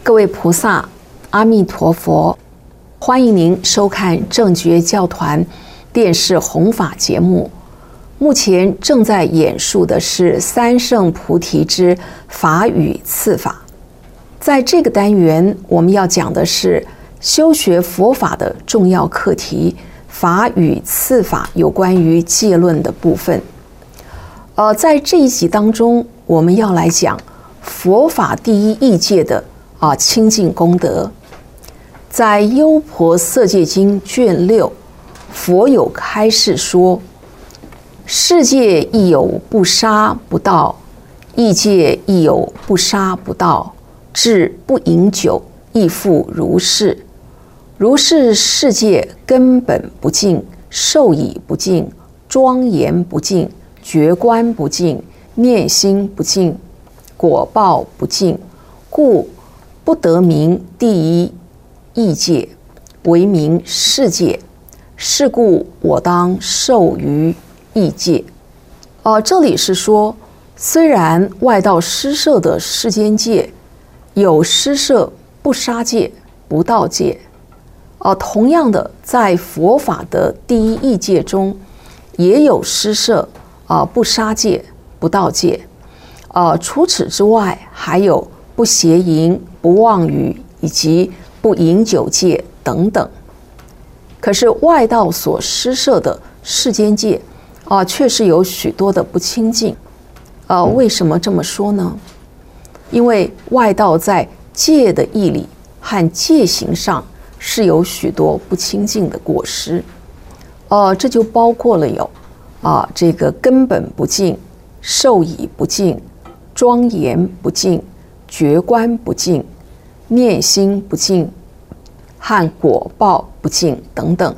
各位菩萨，阿弥陀佛，欢迎您收看正觉教团电视弘法节目。目前正在演述的是三圣菩提之法与次法。在这个单元，我们要讲的是修学佛法的重要课题——法与次法有关于戒论的部分。在这一集当中，我们要来讲佛法第一义戒的清净功德。在《优婆塞戒经》卷6，佛有开示说：世界亦有不杀不盗，异戒亦有不杀不盗，至不饮酒亦复如是。如是世界根本不净，受已不净，庄严不净，觉观不净，念心不净，果报不净，故不得名第一义戒，为名世戒。是故我当受于义戒。这里是说，虽然外道施设的世间戒有施设不杀戒、不盗戒，同样的，在佛法的第一义戒中，也有施设不杀戒、不盗戒。除此之外，还有不邪淫、不妄语以及不饮酒戒等等。可是外道所施设的世间戒确实有许多的不清净。为什么这么说呢？因为外道在戒的义理和戒行上是有许多不清净的过失。这就包括了有这个根本不净、受已不净、庄严不净、觉观不净、念心不净和果报不净等等。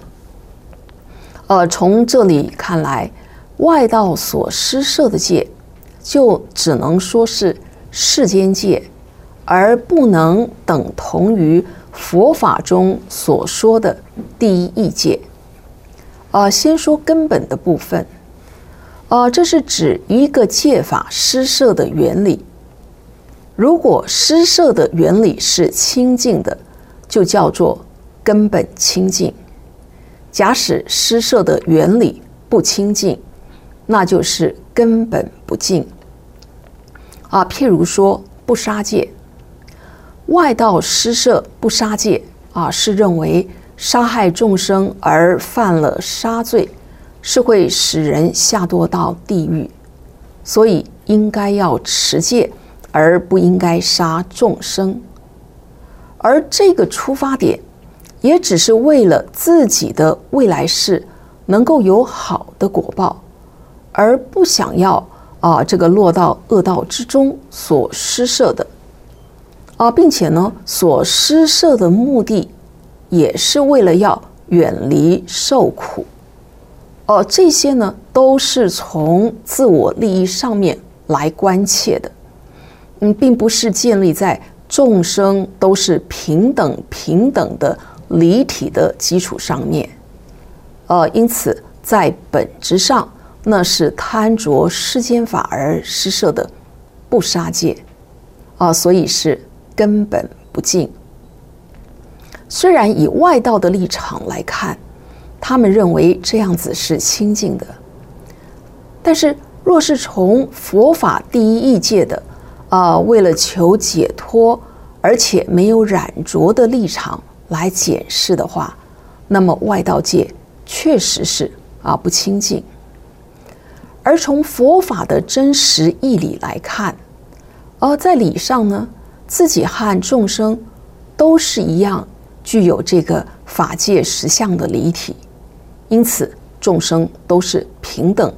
从这里看来，外道所施设的戒就只能说是世间戒，而不能等同于佛法中所说的第一义戒。先说根本的部分。这是指一个戒法施设的原理。如果施设的原理是清净的，就叫做根本清净。假使施设的原理不清净，那就是根本不净。譬如说不杀戒，外道施设不杀戒是认为杀害众生而犯了杀罪，是会使人下堕到地狱，所以应该要持戒，而不应该杀众生。而这个出发点也只是为了自己的未来世能够有好的果报，而不想要这个落到恶道之中所施设的。并且呢，所施设的目的也是为了要远离受苦。这些呢，都是从自我利益上面来关切的，并不是建立在众生都是平等的离体的基础上面。因此在本质上，那是贪着世间法而施设的不杀戒，所以是根本不净。虽然以外道的立场来看，他们认为这样子是清净的，但是若是从佛法第一义戒的为了求解脱而且没有染着的立场来检视的话，那么外道戒确实是不清净。而从佛法的真实义理来看，在理上呢，自己和众生都是一样具有这个法界实相的离体，因此众生都是平等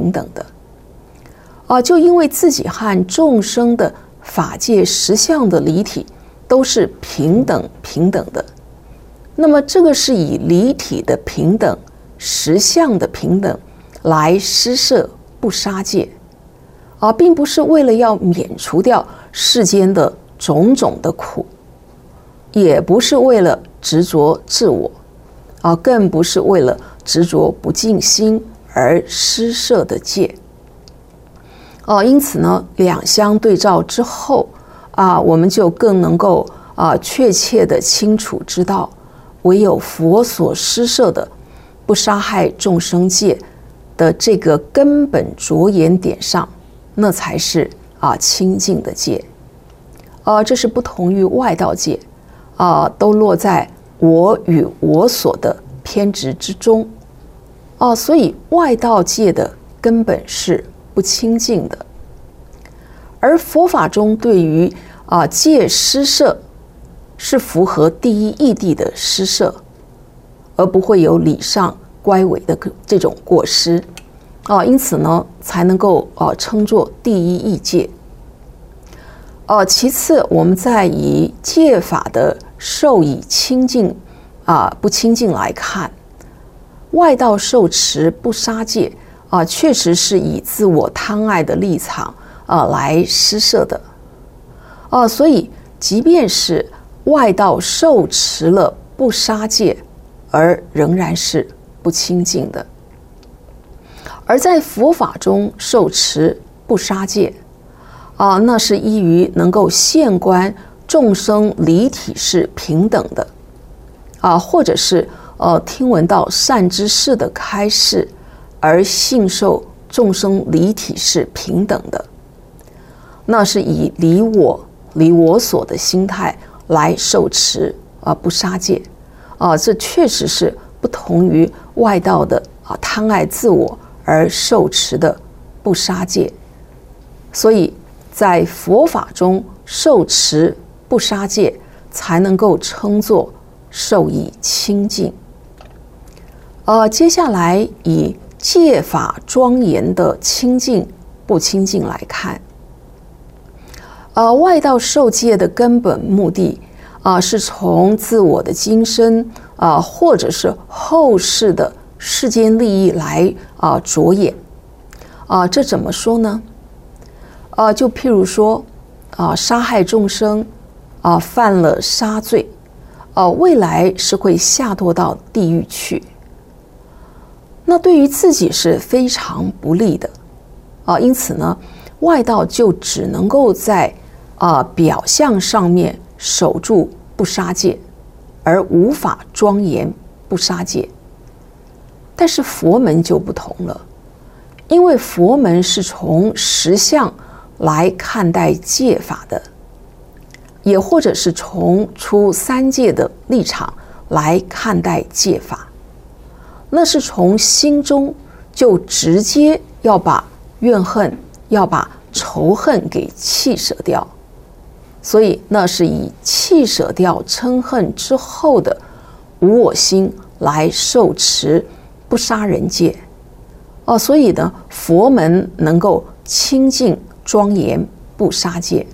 的。就因为自己和众生的法界实相的离体都是平等的，那么这个是以离体的平等、实相的平等来施设不杀戒，并不是为了要免除掉世间的种种的苦，也不是为了执着自我，更不是为了执着不净心而施设的戒。因此呢，两相对照之后我们就更能够确切的清楚知道，唯有佛所施设的不杀害众生戒的这个根本着眼点上，那才是清净的戒。这是不同于外道戒，都落在我与我所的偏执之中。所以外道戒的根本是不清净的。而佛法中对于戒施设是符合第一义谛的施设，而不会有理上乖违的这种过失，因此呢才能够称作第一义戒。其次，我们再以戒法的受以清净不清净来看，外道受持不杀戒确实是以自我贪爱的立场来施设的。所以即便是外道受持了不杀戒，而仍然是不清净的。而在佛法中受持不杀戒那是依于能够现观众生离体是平等的或者是听闻到善知识的开示而信受众生离体是平等的，那是以离我所的心态来受持不杀戒这确实是不同于外道的贪爱自我而受持的不杀戒。所以在佛法中受持不杀戒，才能够称作受以清净。接下来以戒法庄严的清净不清净来看，外道受戒的根本目的是从自我的今生或者是后世的世间利益来着眼。这怎么说呢？就譬如说杀害众生犯了杀罪未来是会下堕到地狱去，那对于自己是非常不利的因此呢外道就只能够在表象上面守住不杀戒，而无法庄严不杀戒。但是佛门就不同了，因为佛门是从实相来看待戒法的，也或者是从出三界的立场来看待戒法，那是从心中就直接要把怨恨要把仇恨给弃舍掉，所以那是以弃舍掉嗔恨之后的无我心来受持不杀人戒所以呢佛门能够清净庄严不杀戒。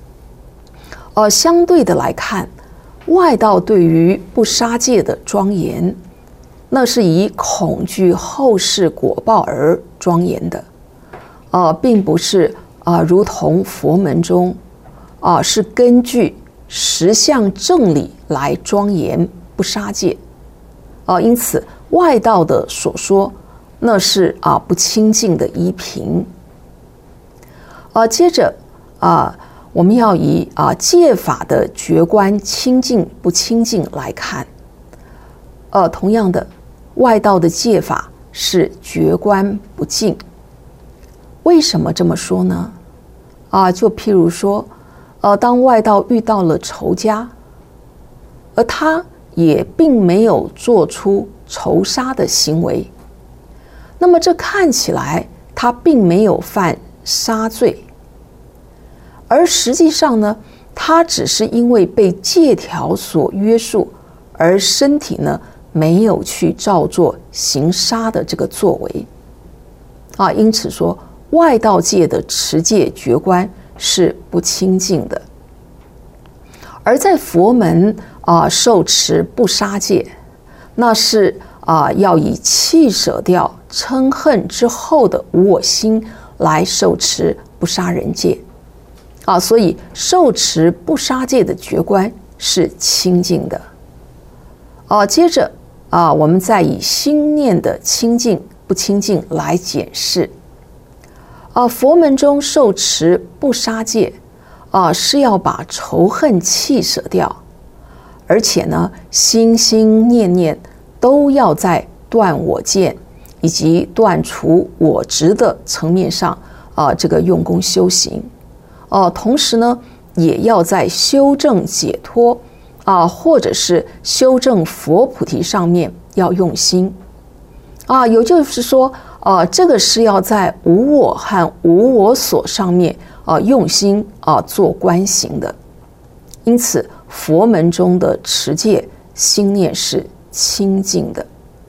相对的来看，外道对于不杀戒的庄严，那是以恐惧后世果报而庄严的并不是如同佛门中是根据实相正理来庄严不杀戒因此外道的所说那是不清净的依凭。接着我们要以戒法的觉观清净不清净来看同样的外道的戒法是觉观不净。为什么这么说呢就譬如说当外道遇到了仇家，而他也并没有做出仇杀的行为，那么这看起来他并没有犯杀罪，而实际上呢他只是因为被戒条所约束，而身体呢没有去照做行杀的这个作为因此说外道界的持戒觉观是不清净的。而在佛门受持不杀戒，那是要以弃舍掉嗔恨之后的无我心来受持不杀人戒所以受持不杀戒的觉观是清净的接着我们再以心念的清净不清净来检视佛门中受持不杀戒是要把仇恨气舍掉，而且呢，心心念念都要在断我见以及断除我执的层面上这个用功修行。同时呢，也要在修正解脱或者是修正佛菩提上面要用心也就是说这个是要在无我和无我所上面用心做观行的。因此佛门中的持戒心念是清净的。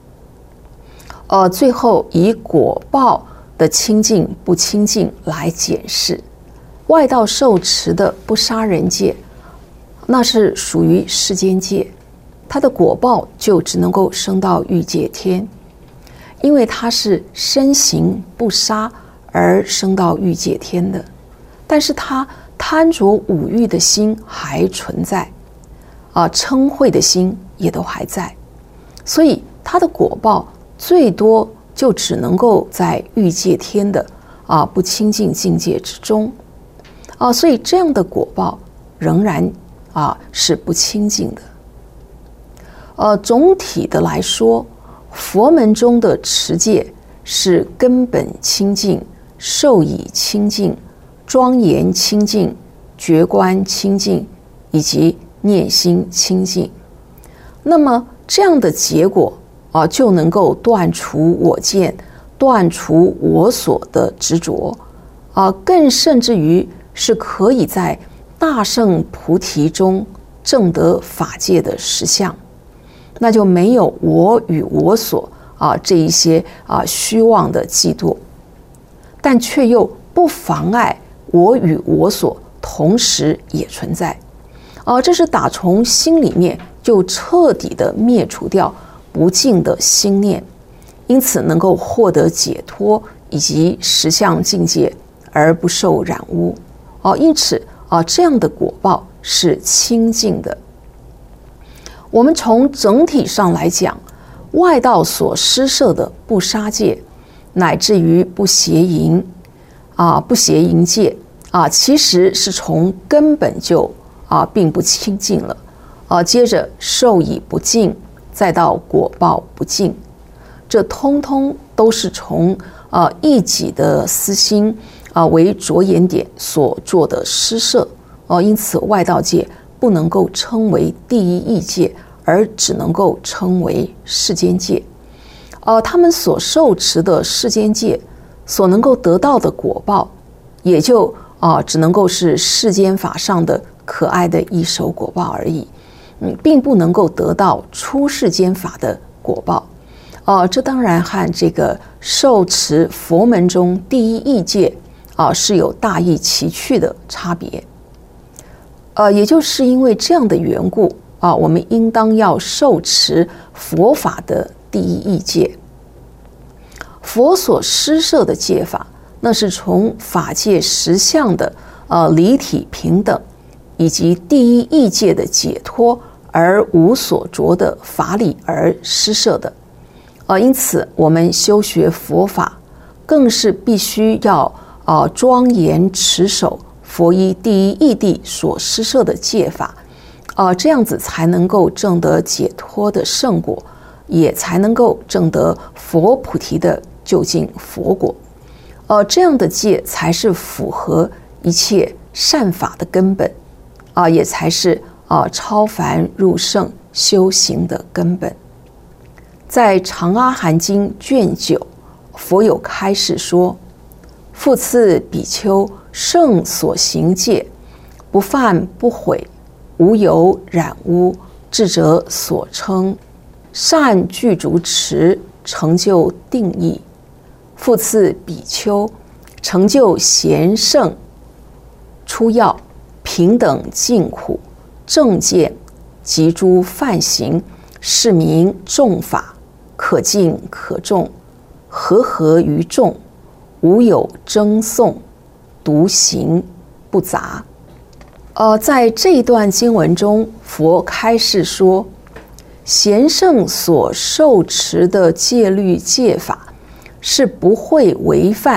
最后以果报的清净不清净来解释，外道受持的不杀人戒，那是属于世间戒，它的果报就只能够升到欲界天，因为它是身行不杀而升到欲界天的。但是它贪着五欲的心还存在嗔恚的心也都还在，所以它的果报最多就只能够在欲界天的不清净境界之中所以这样的果报仍然是不清净的。总体的来说，佛门中的持戒是根本清净、受以清净、庄严清净、觉观清净以及念心清净。那么这样的结果就能够断除我见，断除我所的执着更甚至于是可以在大乘菩提中证得法界的实相，那就没有我与我所这一些虚妄的嫉妒，但却又不妨碍我与我所同时也存在这是打从心里面就彻底的灭除掉不净的心念，因此能够获得解脱以及实相境界而不受染污因此这样的果报是清净的。我们从整体上来讲，外道所施设的不杀戒，乃至于不邪淫不邪淫戒其实是从根本就并不清净了接着受以不净，再到果报不净，这通通都是从一己的私心为着眼点所做的施设因此外道戒不能够称为第一义戒，而只能够称为世间戒他们所受持的世间戒所能够得到的果报，也就只能够是世间法上的可爱的一手果报而已并不能够得到出世间法的果报这当然和这个受持佛门中第一义戒是有大异其趣的差别也就是因为这样的缘故我们应当要受持佛法的第一义戒。佛所施设的戒法，那是从法界实相的离体平等以及第一义戒的解脱而无所着的法理而施设的因此我们修学佛法更是必须要庄严持守佛依第一义谛所施设的戒法这样子才能够证得解脱的圣果，也才能够证得佛菩提的究竟佛果这样的戒才是符合一切善法的根本也才是超凡入圣修行的根本。在《长阿含经》卷9，佛有开示说：复次比丘，圣所行戒，不犯不毁，无有染污，智者所称，善具足持，成就定义。复次比丘，成就贤圣，出药，平等净苦，正见及诸梵行，是名众法，可敬可重，和合于众，无有争讼，独行不杂。在这一段经文中，佛开示说，贤圣所受持的戒律戒法是不会违犯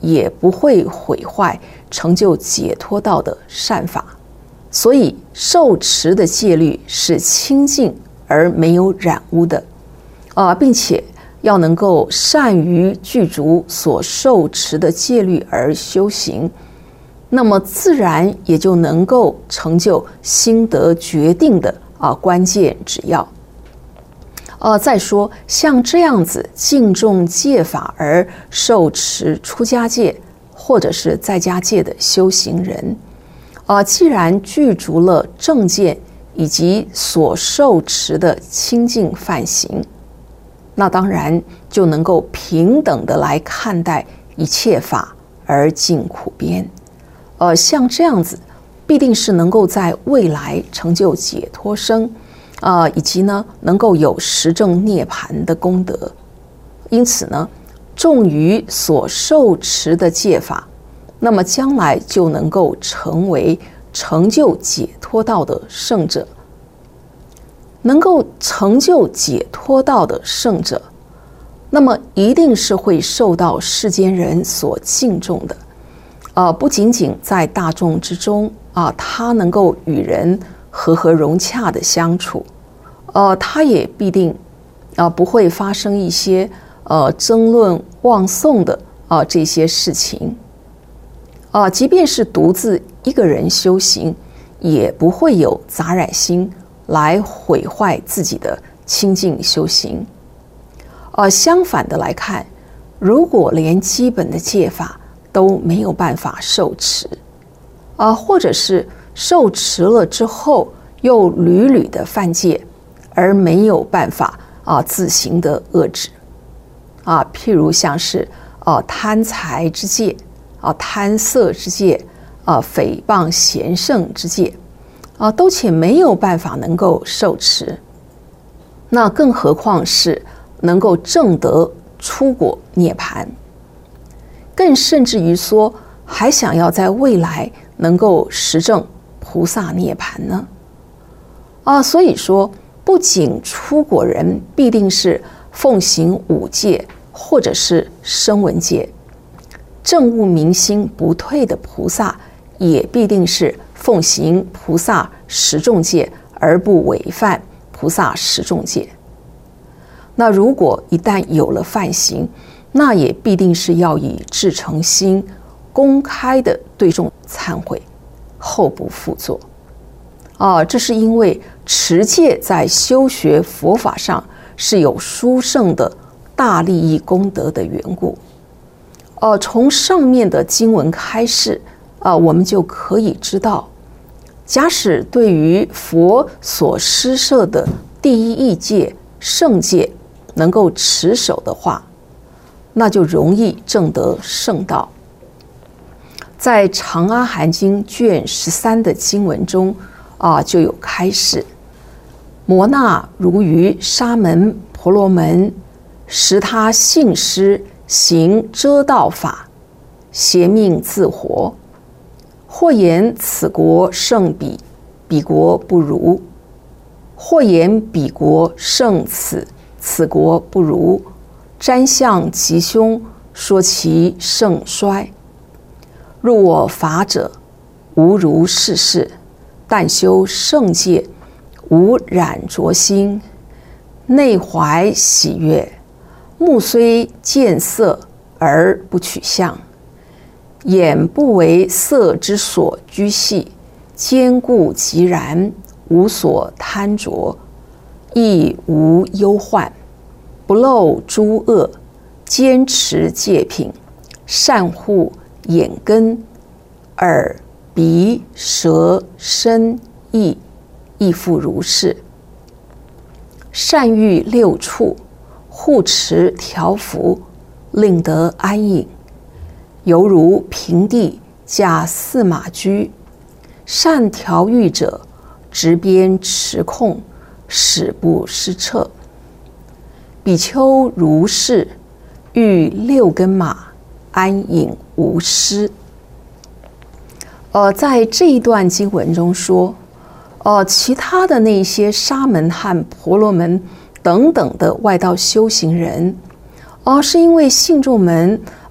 也不会毁坏成就解脱道的善法。所以受持的戒律是清净而没有染污的，并且要能够善于具足所受持的戒律而修行，那么自然也就能够成就心得决定的关键指要。再说像这样子敬重戒法而受持出家戒或者是在家戒的修行人，既然具足了正见以及所受持的清净梵行，那当然就能够平等的来看待一切法而尽苦边。像这样子必定是能够在未来成就解脱生，以及呢能够有实证涅槃的功德。因此呢，重于所受持的戒法，那么将来就能够成为成就解脱道的圣者。能够成就解脱道的圣者，那么一定是会受到世间人所敬重的。不仅仅在大众之中他能够与人和和融洽的相处，他也必定不会发生一些争论妄颂的这些事情。即便是独自一个人修行，也不会有杂染心来毁坏自己的清净修行。相反的来看，如果连基本的戒法都没有办法受持，或者是受持了之后又屡屡的犯戒，而没有办法自行的遏制，譬如像是贪财之戒，贪色之戒，诽谤贤圣之戒，都且没有办法能够受持，那更何况是能够证得出果涅槃，更甚至于说还想要在未来能够实证菩萨涅槃呢？所以说不仅出果人必定是奉行五戒或者是声闻戒，证悟明心不退的菩萨也必定是奉行菩萨十众戒而不违犯菩萨十众戒。那如果一旦有了犯行，那也必定是要以至诚心公开的对众忏悔，后不复作。这是因为持戒在修学佛法上是有殊胜的大利益功德的缘故。从上面的经文开示，我们就可以知道，假使对于佛所施设的第一义戒圣戒能够持守的话，那就容易证得圣道。在《长阿含经》卷13的经文中就有开示：摩那如于沙门婆罗门，识他信施行遮道法，邪命自活。或言此国胜彼，彼国不如；或言彼国胜此，此国不如。瞻相吉凶，说其盛衰。入我法者，无如是事。但修圣戒，无染浊心，内怀喜悦。目虽见色而不取相，眼不为色之所拘系，坚固极然，无所贪着，亦无忧患，不漏诸恶，坚持戒品，善护眼根、耳、鼻、舌、身、意，亦复如是。善欲六处，护持调伏，令得安隐，犹如平地驾驷马驹。善调御者，执鞭持控，使不失彻。比丘如是，欲六根马，安隐无失。在这一段经文中说，其他的那些沙门和婆罗门等等的外道修行人，是因为信众们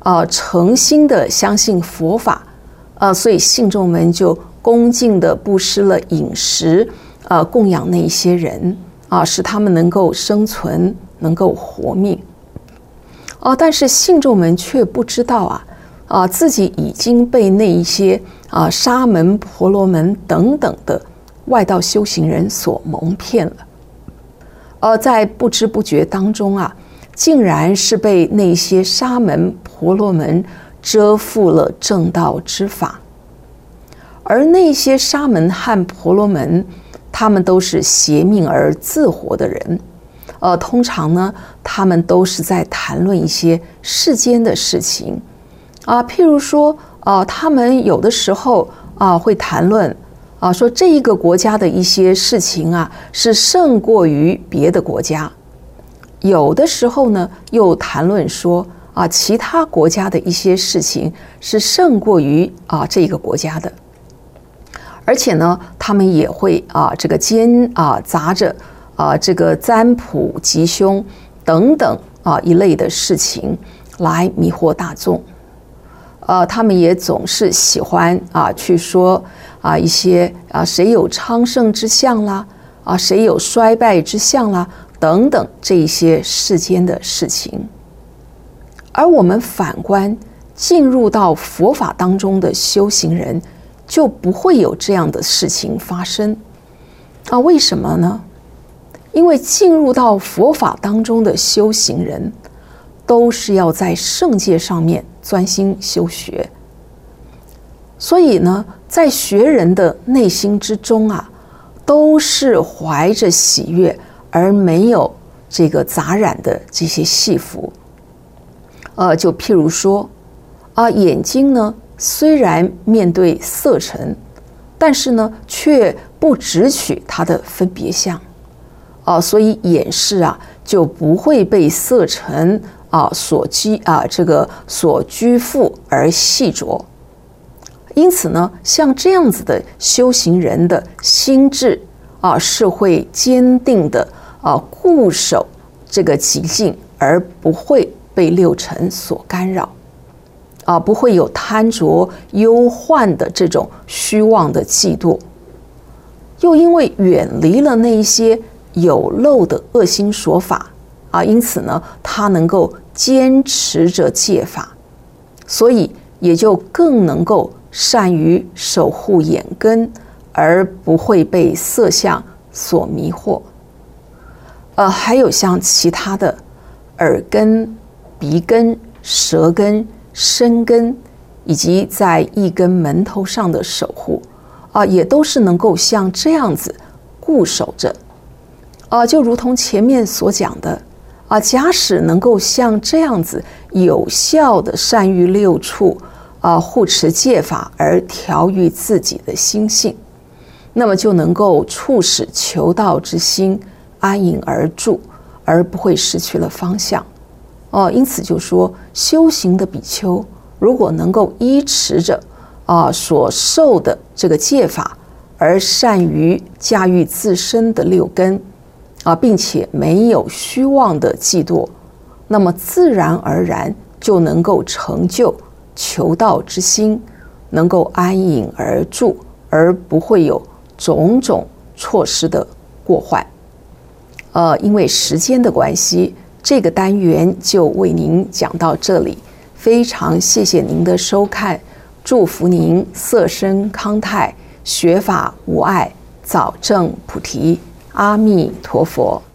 诚心的相信佛法，所以信众们就恭敬的布施了饮食，供养那一些人，使他们能够生存，能够活命。但是信众们却不知道自己已经被那一些沙门、婆罗门等等的外道修行人所蒙骗了。在不知不觉当中竟然是被那些沙门、婆罗门遮覆了正道之法。而那些沙门和婆罗门，他们都是邪命而自活的人。通常呢，他们都是在谈论一些世间的事情譬如说他们有的时候会谈论说这一个国家的一些事情是胜过于别的国家，有的时候呢又谈论说其他国家的一些事情是胜过于这个国家的，而且呢他们也会这个兼杂着这个占卜吉凶等等一类的事情来迷惑大众。他们也总是喜欢去说一些谁有昌盛之相啦，谁有衰败之相啦等等这一些世间的事情。而我们反观进入到佛法当中的修行人，就不会有这样的事情发生为什么呢？因为进入到佛法当中的修行人，都是要在圣界上面专心修学，所以呢，在学人的内心之中都是怀着喜悦，而没有这个杂染的这些戏服。就譬如说眼睛呢，虽然面对色尘，但是呢，却不直取它的分别相。所以眼视就不会被色尘所拘缚而系着。因此呢，像这样子的修行人的心智是会坚定的固守这个极境，而不会被六尘所干扰不会有贪着忧患的这种虚妄的嫉妒，又因为远离了那一些有漏的恶心说法因此呢，他能够坚持着戒法，所以也就更能够善于守护眼根，而不会被色相所迷惑。还有像其他的耳根、鼻根、舌根、身根，以及在一根门头上的守护也都是能够像这样子固守着。就如同前面所讲的假使能够像这样子有效的善于六处护持戒法而调御自己的心性，那么就能够促使求道之心安隐而住，而不会失去了方向。因此就说修行的比丘如果能够依持着所受的这个戒法，而善于驾驭自身的六根并且没有虚妄的嫉妒，那么自然而然就能够成就求道之心，能够安隐而住，而不会有种种错失的过患。因为时间的关系，这个单元就为您讲到这里，非常谢谢您的收看，祝福您色身康泰，学法无碍，早证菩提。阿弥陀佛。